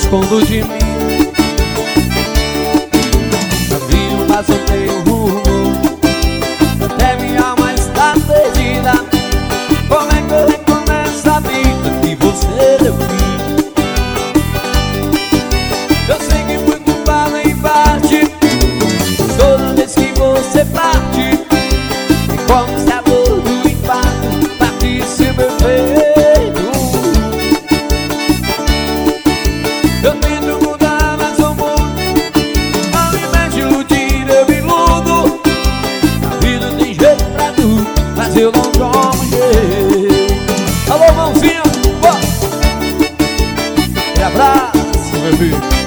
escondo de mim. Caminho, mas não tenho rumo, até minha alma está perdida. Como é que eu recomeço a vida que você deu fim? Eu sei que fui culpado em parte, toda vez que você parte. E como se a dor do impacto partisse meu peito. Eu tento mudar, mas não mudo. Ao invés de iludir, eu me iludo. A vida tem jeito pra tudo, mas eu não tomo jeito. Alô, mãozinha, e abraço, meu filho.